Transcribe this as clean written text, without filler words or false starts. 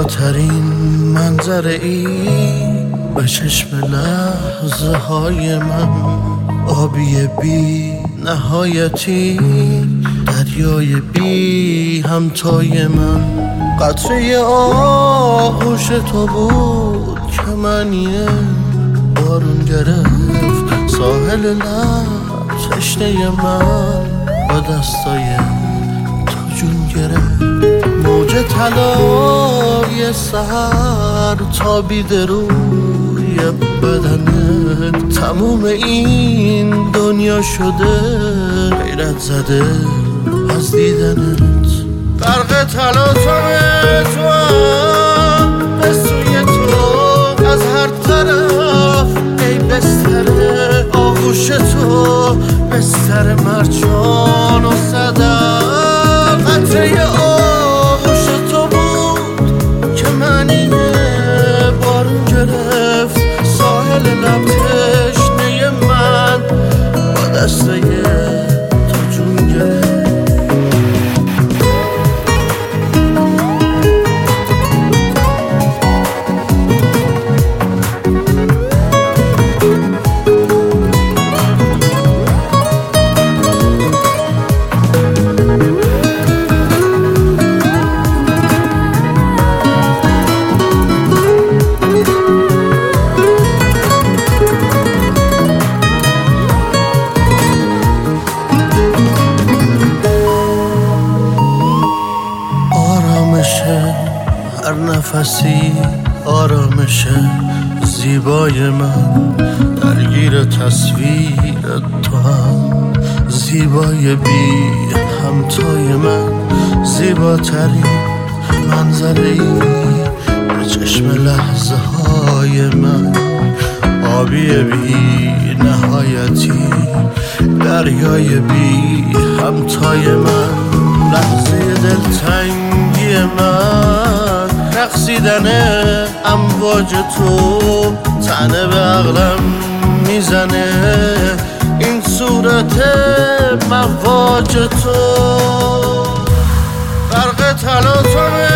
زیباترین منظره ای به چشم لحظه های من، آبی بی نهایتی، دریای بی همتای من. قطره آغوش تو بود که منیه بارون گرفت ساحل لب تشنه من، با دستای تو جون گرفت. موج طلای سحر تابیده روی بدنت، تموم این دنیا شده حیرت زده از دیدنت. غرق تلاطم تو هم به سوی تو از هر طرف، ای بستر آغوش تو، بستر مرجان و صدف. قطره آغوش تو بود که منیه بارون گرفت ساحل لب تشنه من، با دسته تو جون گرفت. هر نفسی آرامشه، زیبای من درگیر تصویر تو هم، زیبای بی همتای من. زیباترین منظره ای به چشم لحظه های من، آبی بی نهایتی، دریای بی همتای من. لحظه دلتنگی من، رقصیدن امواج تو، تنه به عقلم میزنه این صورت مواج تو. غرق تلاطم